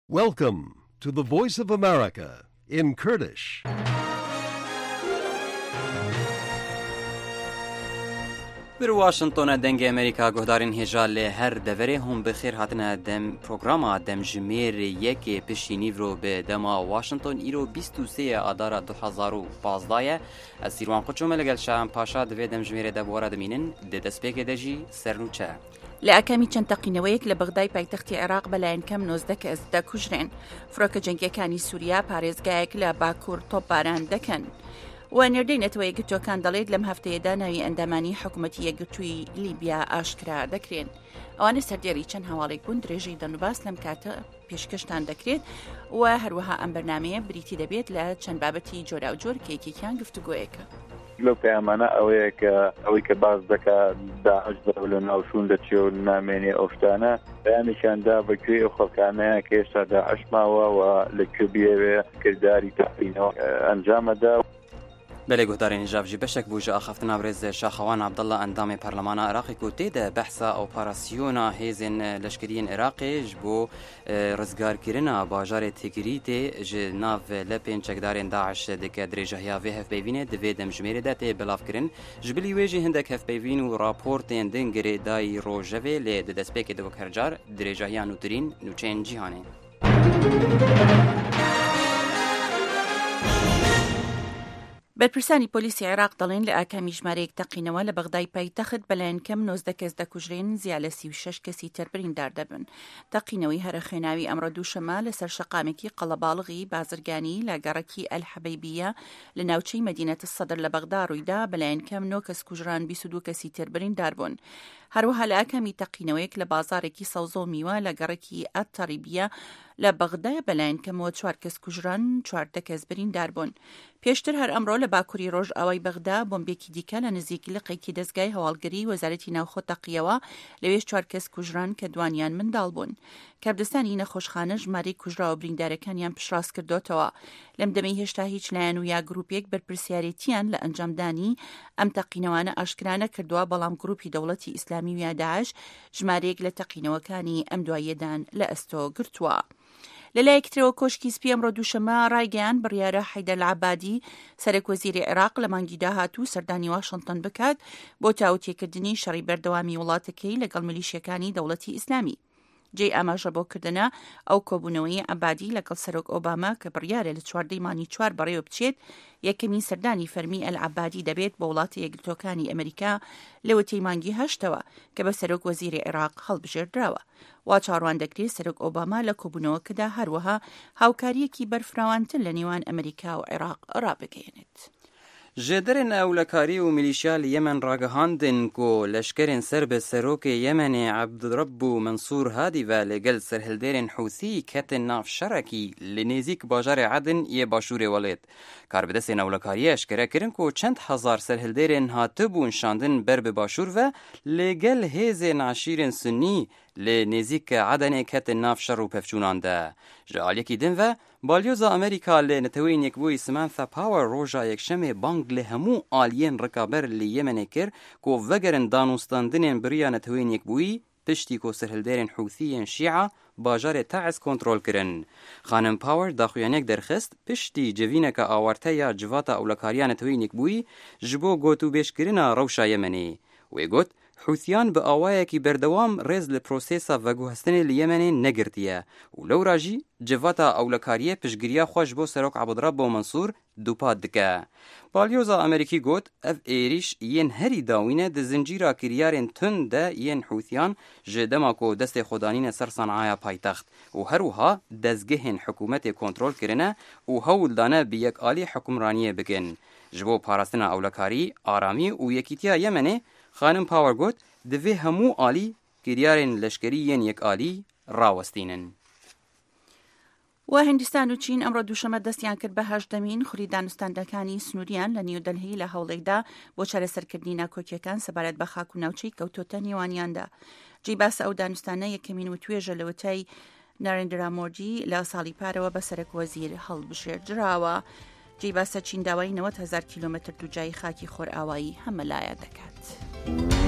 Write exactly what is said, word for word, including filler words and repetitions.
Welcome to the Voice of America in Kurdish. بر واشنطن دنگ امریکا گهدارین هجال هر دوره هم بخیر هاتنه دم پروگراما دم جمیر یک پشینی رو به دما واشنطن ایرو بیست و سه آدار دو هزار و پانزده از سیروان قچوم لگل شام پاشا دوی دم جمیر دبوارا دمینن ده دسپیک دجی سرنوچه لأكامي چەند تەقینەوەیەک لە بەغدای پایتەختی عێراق بەلایەن کەم نۆزدە کەس دەکوژرێن. فڕۆکە جەنگیەکانی سووریا پارێزگایەک لە باکوور تۆپباران دەکەن. و نێردەی نەتەوە یەکگرتوەکان دەڵێت لەم هەفتەیەدا ناوی ئەندامانی حکوومەتی یەکگرتووی لیبیا ئاشکرا دەکرێن. ئەوانە سەردێڕی چەند هەواڵێک بوون درێژەی دەنوباس لەم کاتە پێشکەشتان دەکرێت و هەروەها ئەم بەرنامەیە بریتی دەبێت لە چەند بابەتی جۆرا و جۆر کە یەکێکیان گفتوگۆیەکە. لو پەیامانە ئەوەیە کە ئەوەی کە باز دەکات داعش لە ناوشون دەچێ و نامێنێ ئەوشتانە بەیانیشاندا بەکوێ ئەو خەڵکانەیە کە ئێستا داعش ماوە و لەکوێ بێوێ کردداری تەقینەوە ئەنجامەدا. بله گهدارین جافجی بشک بوجه آخفتنا برز شاخوان عبدالله اندام پارلمان عراقی کو تید بحثا اپراسیونا هیزن لشکرین عراقی جبو رزگار کرنا باجار تگریت جناف لپین چکدارین داعش دکه درجه هیا وی هف بیوینه دوی دم جمیر داته بلاف کرن جبلی ویجی هندک هف بیوین و راپورتین دنگری دای روژوی لی ددسپیک دو کرجار درجه هیا نوترین نوچین جیهانه. بەرپرسانی پۆلیسی عێراق دەڵێن لە ئاکامی ژمارەیەک تەقینەوە لە بەغدای پایتەخت بەلایەن کەم نۆزدە کەس دەکوژرێن زیاد لە سی و شەش کەسی تر بریندار دەبن. تەقینەوەی هەرە خوێناوی ئەمڕۆ دووشەمە لەسەر شەقامێکی قەڵەباڵغی بازرگانی لە گەڕەکی ئەلحەبەیبیە لە ناوچەی مەدینەت السەدر لە بەغدا ڕوویدا بەلایەن کەم نۆ کەس کوژران بیست و دوو کەسی تر بریندار بوون. هەروەها لە ئاکامی تەقینەوەیەک لە بازارێکی سەوزە و میوە لە گەڕەکی ئەتەریبیە لە بەغدای بەلایەن کەمەوە چوار کەس کوژران چواردە کەس بریندار بوون. پێشتر هەر ئەمڕۆ لە باکووری ڕۆژ ئاوای بەغدا بۆمبێکی دیکە لە نزیکی لقێکی دەستگای هەواڵگەری وەزارەتی ناوخۆ تەقیەوە لەوێش چوار کەس کوژران کە دوانیان منداڵ بوون. کابدەستانی نەخۆشخانە ژمارەی کوژراوە بریندارەکانیان پشڕاست کردوتەوە. لەم دەمەی هێشتا هیچ لایەن و یا گروپێک بەرپرسیارەتیان لە ئەنجامدانی ئەم تەقینەوانە ئاشکرانە کردووە، بەڵام گروپی دەوڵەتی ئیسلامی و یا داعش ژمارەیەک لە تەقینەوەکانی ئەم دواییەدان لە ئەستۆ گرتووە. لەلایەکترەوە کۆشکی سپی ئەمڕۆ دووشەمە ڕایگەیان بڕیارە حەیدەر العەبادی سەرۆک وەزیری عێراق لە مانگی داهاتوو سەردانی واشنطن بکات بۆ تاوتێکردنی شەڕی بەردەوامی وڵاتەکەی لەگەڵ میلیشیەکانی دەوڵەتی ئیسلامی. جێی ئاماژە بۆ کردنە ئەو کۆبوونەوەی عەبادی لەگەڵ سەرۆک ئۆباما کە بڕیارە لە چواردەی مانی چوار بەڕێوە بچێت یەکەمین سەردانی فەرمی ئەلعەبادی دەبێت بە وڵاتە یەکگرتوەکانی ئەمریکا لەوەتەی مانگی هەشتەوە کە بە سەرۆک وەزیری عێراق هەڵبژێردراوە. وا چاڕوان دەکرێت سەرۆک ئۆباما لە کۆبوونەوەکەدا هەروەها هاوکاریەکی بەرفراوانتر لە نێوان ئەمریکا و عێراق ڕابگەیەنێت. جدرن اولکاری و میلیشیال یمن راگهاندن کو لشکرین سر به سروک یمن عبدالرب منصور هادی و لگل سرهلدرین حوثی کتن ناف شرکی لنزیک باجار عدن یه باشور ولید. کاربدسین اولکاری اشکره کرن کو چند هزار سرهلدرین هاتبون شاندن بر به باشور و لگل هیز ناشیرین سنی لنزیک عدن کتن ناف شر و پفچونان ده. جالیکی دن و بالیوزا امریکا لنتوین یک بوی سمانثا پاور روژا یک شمه بانگ لهمو آلین رکابر لیمن کر کو وگرن دانوستاندنین بریا نتوین یک بوی پشتی کو سرهلدرین حوثیین شیعه باجار تعز کنترول کرن. خانم پاور داخویانک درخست پشتی جوینک آورته یا جواتا اولکاریان نتوین یک بوی جبو گوتو بیش کرنا روشا یمنی. وی گوت حوثیان به آوایکی بردوام رز لپروسیسا وگوهستن لیمن نگرتیه و لو راجی جواتا اولکاریه پشگیریا خوش بو سروک عبدالرب و منصور دوپاد دکه. بالیوزا امریکی گوت اف ایریش ین هری داوینه ده زنجیرا کریارین تن ده ین حوثیان جدما کو دست خودانین سر صنعایا پایتخت و هروها دزگهن حکومت کنترول کرنه و هول دانه بیک آلی حکمرانیه بکن. جبو پاراستنا اولکاری آرامی و یکیتیا یمنه خانم پاور گوت دوی همو آلی کریارین لشکریین یک آلی راوستینن. و هندستان و چین ئەمڕۆ دووشەمە دەستیان کرد بە هەژدەمین خوری دانوستاندەکانی سنووریان لە نیودەلهی لە هەوڵێکدا بۆ چارەسەرکردنی ناکۆکیەکان سەبارەت بە خاک و ناوچەی کەوتۆتە نێوانیاندا. جێی باسە ئەو دانوستانە یەکەمین و توێژە لە وتای نارێندرا مۆدی لە ساڵی پارەوە بە سەرۆک وەزیر هەڵبژێردراوە. جێی باسە چین داوای نەوەت هەزار کیلۆمەتر دووجایی خاکی خۆرئاوایی هەمەلایە دەکات.